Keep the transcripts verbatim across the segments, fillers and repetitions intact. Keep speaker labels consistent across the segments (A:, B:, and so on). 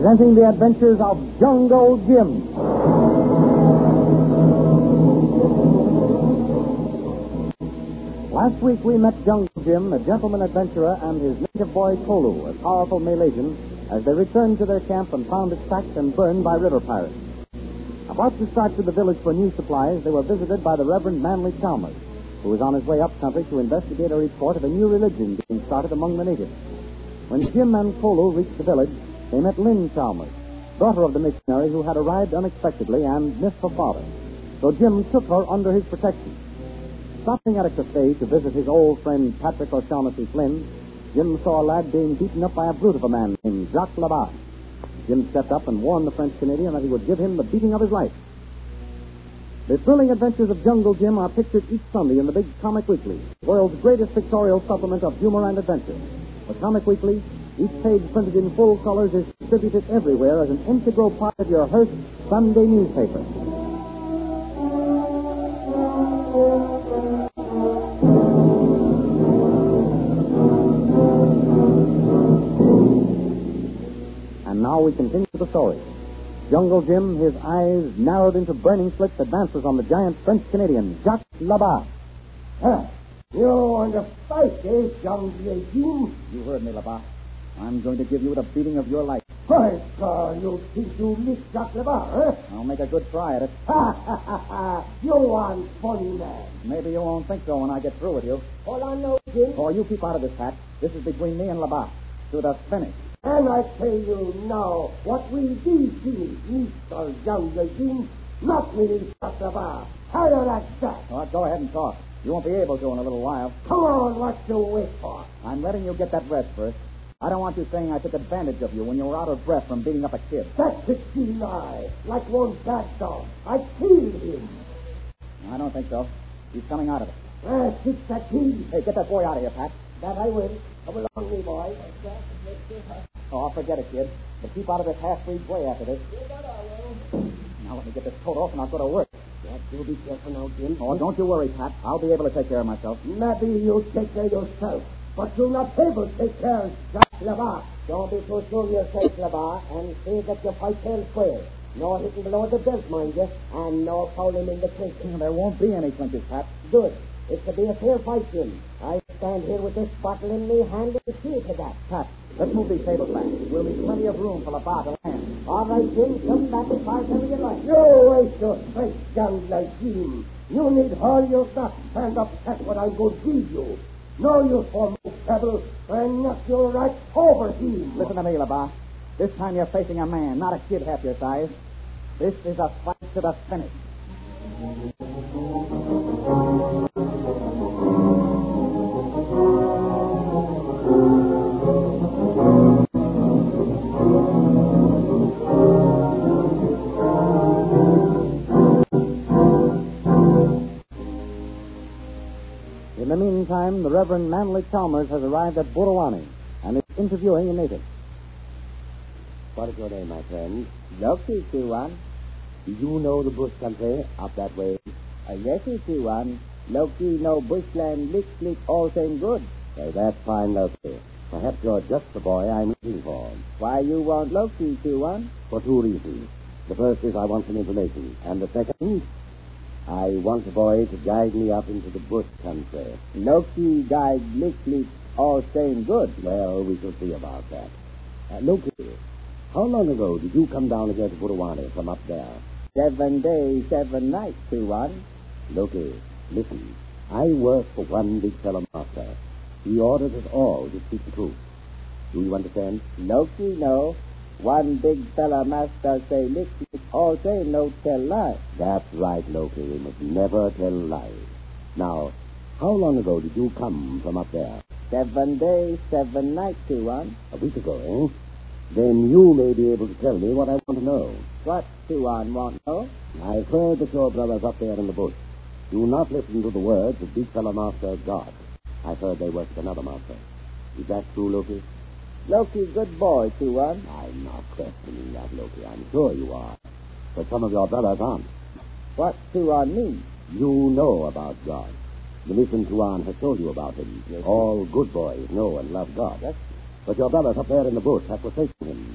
A: presenting the adventures of Jungle Jim. Last week we met Jungle Jim, a gentleman adventurer, and his native boy Kolu, a powerful Malaysian, as they returned to their camp and found it sacked and burned by river pirates. About to start to the village for new supplies, they were visited by the Reverend Manly Chalmers, who was on his way up country to investigate a report of a new religion being started among the natives. When Jim and Kolu reached the village, they met Lynn Chalmers, daughter of the missionary who had arrived unexpectedly and missed her father. So Jim took her under his protection. Stopping at a cafe to visit his old friend Patrick O'Shaughnessy Flynn, Jim saw a lad being beaten up by a brute of a man named Jacques Labat. Jim stepped up and warned the French Canadian that he would give him the beating of his life. The thrilling adventures of Jungle Jim are pictured each Sunday in the Big Comic Weekly, the world's greatest pictorial supplement of humor and adventure. The Comic Weekly, each page printed in full colors, is distributed everywhere as an integral part of your Hearst Sunday newspaper. And now we continue the story. Jungle Jim, his eyes narrowed into burning slits, advances on the giant French-Canadian, Jacques Labat.
B: Huh. You want to fight, eh, Jungle Jim?
A: You heard me, Labat. I'm going to give you the beating of your life.
B: By God, you think you missed Jacques Labat, huh?
A: I'll make a good try at it.
B: Ha, ha, ha, ha. You want funny, man.
A: Maybe you won't think so when I get through with you.
B: All I know, Jim.
A: Oh, you keep out of this, Pat. This is between me and Labat. To the finish.
B: And I tell you now, what we do see, Mister Jungle Jim, not really Jacques Labat. How do that that?
A: Oh, go ahead and talk. You won't be able to in a little while.
B: Come on, what you wait for?
A: I'm letting you get that rest first. I don't want you saying I took advantage of you when you were out of breath from beating up a kid.
B: That's a lie. Like one bad dog. I killed him.
A: I don't think so. He's coming out of it.
B: Ah, fix that key.
A: Hey, get that boy out of here, Pat.
B: That I will. Come along, me boy.
A: Oh, forget it, kid. But keep out of this half-breed way after this. Now let me get this coat off and I'll go to work.
B: Yeah, do be careful now, Jim.
A: Oh, don't you worry, Pat. I'll be able to take care of myself.
B: Maybe you take care of yourself, but you're not able to take care of Jacques Labat. Don't be too sure yourself, Labat, and see that you fight fair square. No hitting below the belt, mind you, and no fouling in the clinches.
A: There won't be any clinches, Pat.
B: Good. It's to be a fair fight, Jim. I stand here with this bottle in me hand and see to that.
A: Pat, let's move these tables back. We'll leave plenty of room for Labat to land.
B: All right, Jim. Come back as far as ever you like. You waste your strength, Jungle Jim. You need all you've got. Stand up, that's what I'm going to give you. No use for me, Pebble, and knock you right over him.
A: Listen to me, Labat. This time you're facing a man, not a kid half your size. This is a fight to the finish. In the meantime, the Reverend Manly Chalmers has arrived at Burawani and is interviewing a native.
B: What is your name, my friend?
C: Loki, Tuan.
B: Do you know the bush country up that way?
C: Uh, yes, Tuan. Loki know bushland, lick, lick, all same good.
B: Well, that's fine, Loki. Perhaps you're just the boy I'm looking for.
C: Why you want Loki, Tuan?
B: For two reasons. The first is I want some information. And the second, I want a boy to guide me up into the bush country.
C: Loki guide, lick, lick, all same good.
B: Well, we shall see about that. Uh, Loki, how long ago did you come down here to Burawani from up there?
C: Seven days, seven nights, Tuan.
B: Loki, listen. I work for one big fellow master. He orders us all to speak the truth. Do you understand?
C: Loki know. One big fella master say lick, lick, all say no tell lie.
B: That's right, Loki. We must never tell lies. Now, how long ago did you come from up there?
C: Seven days, seven nights, Tuan.
B: A week ago, eh? Then you may be able to tell me what I want to know.
C: What Tuan want to know?
B: I've heard that your brothers up there in the bush do not listen to the words of big fellow master God. I've heard they worship another master. Is that true, Loki?
C: Loki, good boy, Tuan.
B: I'm not questioning that, Loki. I'm sure you are. But some of your brothers aren't.
C: What Tuan mean?
B: You know about God. The mission Tuan has told you about him.
C: Yes,
B: all good boys know and love God.
C: Yes.
B: But your brothers up there in the bush have forsaken him.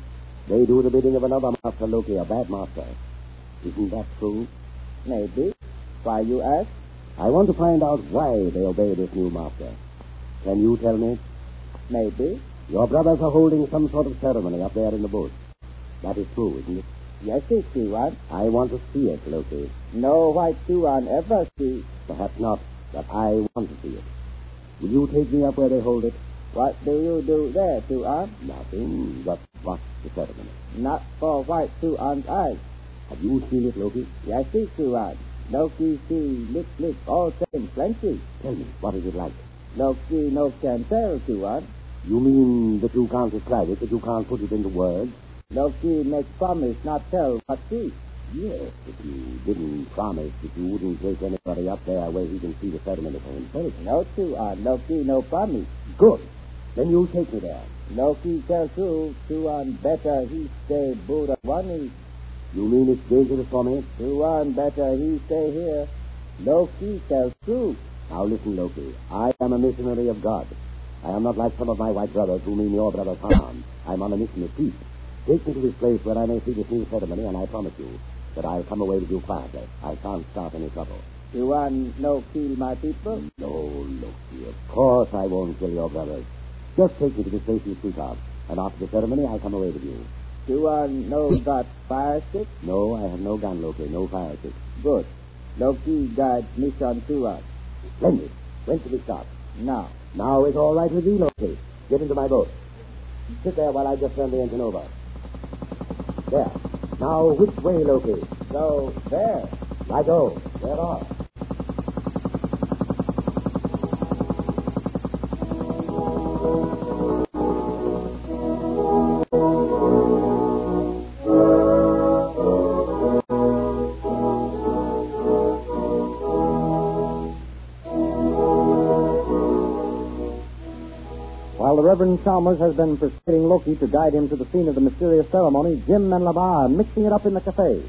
B: They do the bidding of another master, Loki, a bad master. Isn't that true?
C: Maybe. Why you ask?
B: I want to find out why they obey this new master. Can you tell me?
C: Maybe.
B: Your brothers are holding some sort of ceremony up there in the bush. That is true, isn't it?
C: Yes, it's Tuan.
B: I want to see it, Loki.
C: No white Tuan ever see.
B: Perhaps not, but I want to see it. Will you take me up where they hold it?
C: What do you do there, Tuan?
B: Nothing. Just watch the ceremony.
C: Not for white Tuan's eyes.
B: Have you seen it, Loki?
C: Yes, it's Tuan. Loki see, lick, lick, all same plenty.
B: Tell me, what is it like?
C: Loki no can tell, Tuan.
B: You mean that you can't describe it, that you can't put it into words?
C: Loki make promise not tell what see.
B: Yes, if you didn't promise that you wouldn't take anybody up there where he can see the ceremony for himself.
C: No, Tuan. Loki no promise.
B: Good. Then you take me there.
C: Loki tell true. Tuan better he stay Buddha one.
B: You mean it's dangerous for me?
C: Tuan better he stay here. Loki tell true.
B: Now listen, Loki. I am a missionary of God. I am not like some of my white brothers who mean your brothers harm. I'm on a mission of peace. Take me to this place where I may see this new ceremony, and I promise you that I'll come away with you quietly. I can't start any trouble.
C: Tuan no kill my people?
B: No, Loki. Of course I won't kill your brothers. Just take me to this place you speak of, and after the ceremony, I'll come away with you.
C: Tuan no got fire stick?
B: No, I have no gun, Loki. No fire stick.
C: Good. Loki guide mission Tuan.
B: Splendid. When should we start?
C: Now.
B: Now is all right with me, Loki. Get into my boat. Sit there while I just turn the engine over. There. Now, which way, Loki?
C: So, there.
B: Righto. We're off.
A: While the Reverend Chalmers has been persuading Loki to guide him to the scene of the mysterious ceremony, Jim and Labar are mixing it up in the cafe.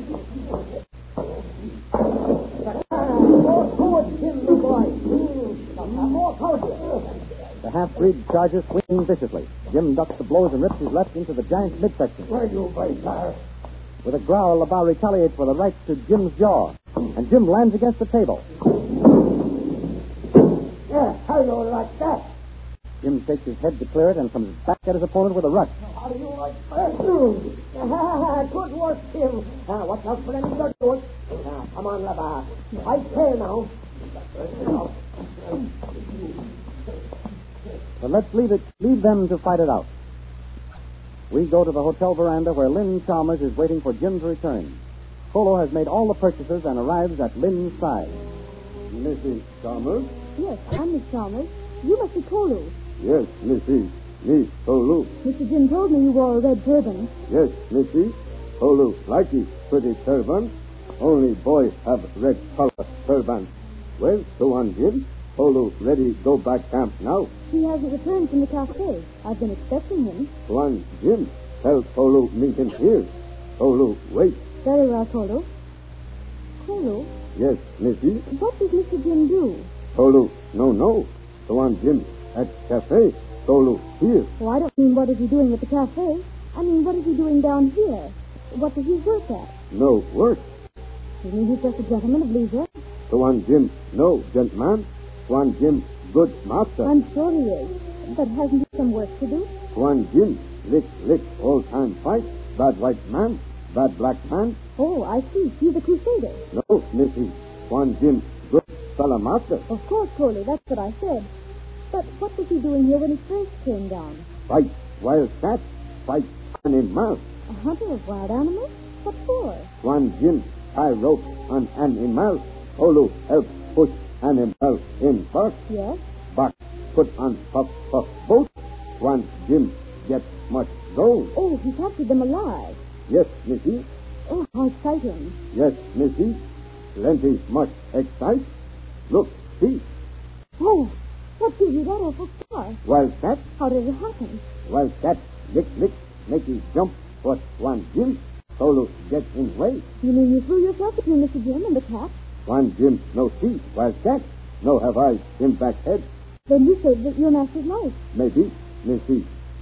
B: More forward, Jim, the boy. More forward.
A: The half-breed charges swinging viciously. Jim ducks the blows and rips his left into the giant's midsection.
B: Where you going, sir?
A: With a growl, Labar retaliates with a right to Jim's jaw, and Jim lands against the table.
B: Yeah, how you like that?
A: Jim shakes his head to clear it and comes back at his opponent with a rush.
B: How do you like that? Good work, Jim. Uh, watch out for any blood to it. Uh, come on, Labar. Fight fair now.
A: But let's leave it, leave them to fight it out. We go to the hotel veranda where Lynn Chalmers is waiting for Jim to return. Kolo has made all the purchases and arrives at Lynn's side.
D: Missus Chalmers?
E: Yes, I'm Miss Chalmers. You must be Kolu.
D: Yes, Missy. Miss Kolu.
E: Mister Jim told me you wore a red turban.
D: Yes, Missy. Kolu likey pretty turban. Only boys have red color turban. Well, so on Jim. Kolu ready go back camp now.
E: He hasn't returned from the cafe. I've been expecting him.
D: So on Jim. Tell Kolu meet him here. Kolu wait.
E: Very well, Kolu. Kolu,
D: Yes, Missy.
E: what does Mister Jim do?
D: Kolu no no. So on Jim at cafe. Kolu here.
E: Oh, I don't mean what is he doing at the cafe. I mean, what is he doing down here? What does he work at?
D: No work.
E: You mean he's just a gentleman of leisure?
D: So on Jim no gentleman. So on Jim good master.
E: I'm sure he is. But hasn't he some work to do?
D: One Jim, lick, lick, all time fight, bad white man, bad black man.
E: Oh, I see. He's a crusader.
D: No, Missy, one Jim, good fella master.
E: Of course, Kolu, that's what I said. But what was he doing here when he first came down?
D: Fight wild cat, fight animal.
E: A hunter of wild animals? What for?
D: One Jim, tie rope on animal. Kolu help push animal in first,
E: Yes?
D: but put on puff puff boat. One Jim get much gold.
E: Oh, he captured them alive.
D: Yes, Missy.
E: Oh, how exciting.
D: Yes, Missy. Plenty much excite. Look, see.
E: Oh, what gives you that awful scar?
D: Wild cat,
E: How did it happen?
D: wild cat, lick, lick, make it jump. But one Jim, Kolu get in way.
E: You mean you threw yourself between Mister Jim and the cat?
D: One Jim no see, wild cat. No have I in back head.
E: Then you saved the- your master's life.
D: Maybe, Missy.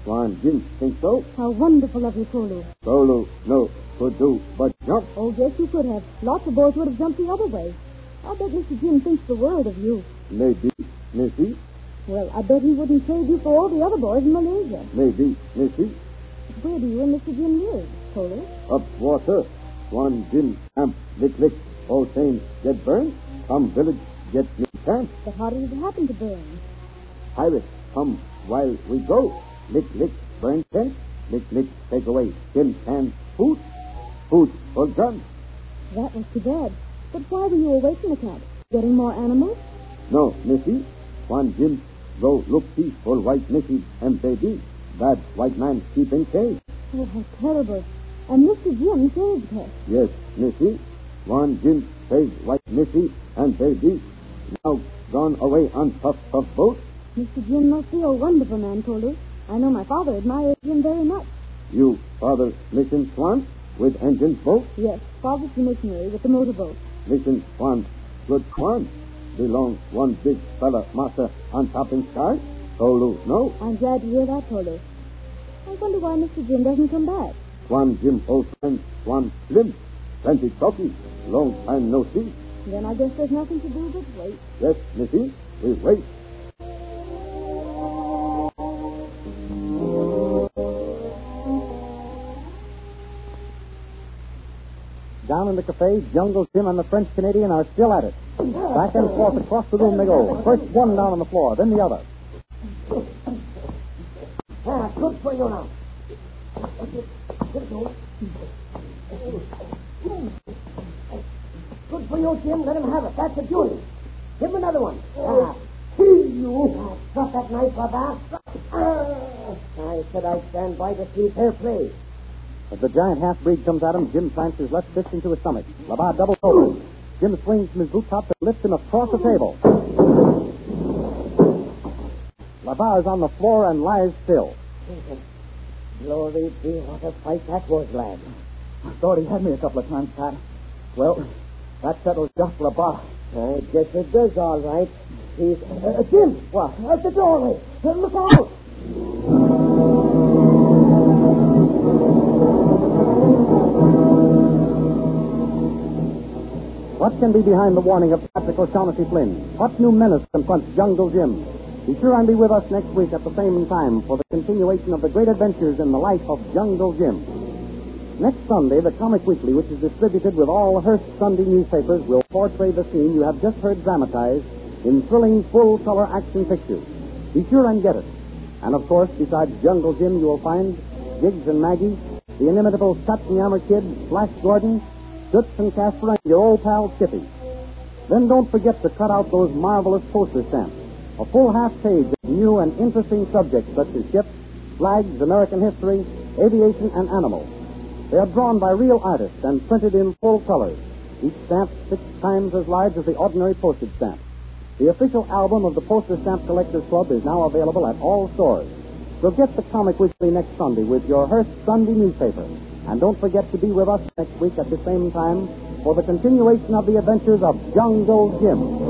D: Swan Jim think so?
E: How wonderful of you, Kolu.
D: Kolu, no, could do but jump.
E: Oh, yes, you could have. Lots of boys would have jumped the other way. I bet Mister Jim thinks the world of you.
D: Maybe, Missy.
E: Well, I bet he wouldn't trade you for all the other boys in Malaysia.
D: Maybe, Missy.
E: Where do you and Mister Jim live, Kolu?
D: Up water. Swan Jim camp, lick lick. All same get burned. Come village, get new camp.
E: But how did it happen to burn?
D: Pirates come while we go. Lick lick, burn tent. Lick lick, take away tin can food. Food for guns.
E: That was too bad. But why were you away from the camp? Getting more animals?
D: No, Missy. Swan Jim go look peaceful white Missy and baby. Bad white man keep in cage.
E: Oh, how terrible. And Mister Jim saved her.
D: Yes, Missy. Swan Jim saved white Missy and baby. Now gone away on tough, tough boat.
E: Mister Jim must be a wonderful man, Kolu. I know my father admires him very much.
D: You, father, mission Swan with engine boat?
E: Yes, father's the missionary with the motorboat.
D: Mission Swan, good Swan. Belong one big fella, master, on top in sky? Kolu, no.
E: I'm glad to hear that, Kolu. I wonder why Mister Jim doesn't come back.
D: Swan Jim, old friend, Swan Slim. Plenty talking. Long time no see.
E: Then I guess there's nothing to do but wait.
D: Yes, Missy, we wait.
A: Down in the cafe, Jungle Jim and the French Canadian are still at it. Back and forth across the room they go. First one down on the floor, then the other.
B: Ah, good for you now. Good for you, Jim. Let him have it. That's a duty. Give him another one. Ah, kill you. Ah, drop that knife, Baba. Ah, I said I'd stand by to see fair play.
A: As the giant half-breed comes at him, Jim plants his left fist into his stomach. Labar doubles over. Jim swings from his boot top and lifts him across the table. Labar is on the floor and lies still.
B: Glory be, what a fight that was, lad.
A: I thought he had me a couple of times, Pat. Well, that settles just Labar.
B: I guess it does, all right. He's... Uh, Jim! What? At the doorway. Uh, look out!
A: What can be behind the warning of Patrick O'Shaughnessy Flynn? What new menace confronts Jungle Jim? Be sure and be with us next week at the same time for the continuation of the great adventures in the life of Jungle Jim. Next Sunday, the Comic Weekly, which is distributed with all Hearst Sunday newspapers, will portray the scene you have just heard dramatized in thrilling full-color action pictures. Be sure and get it. And, of course, besides Jungle Jim, you will find Jiggs and Maggie, the inimitable Katzenjammer Kid, Flash Gordon, Stutz and Casper, and your old pal Skippy. Then don't forget to cut out those marvelous poster stamps. A full half page of new and interesting subjects such as ships, flags, American history, aviation, and animals. They are drawn by real artists and printed in full colors. Each stamp six times as large as the ordinary postage stamp. The official album of the Poster Stamp Collectors Club is now available at all stores. So get the Comic Weekly next Sunday with your Hearst Sunday newspaper. And don't forget to be with us next week at the same time for the continuation of the adventures of Jungle Jim.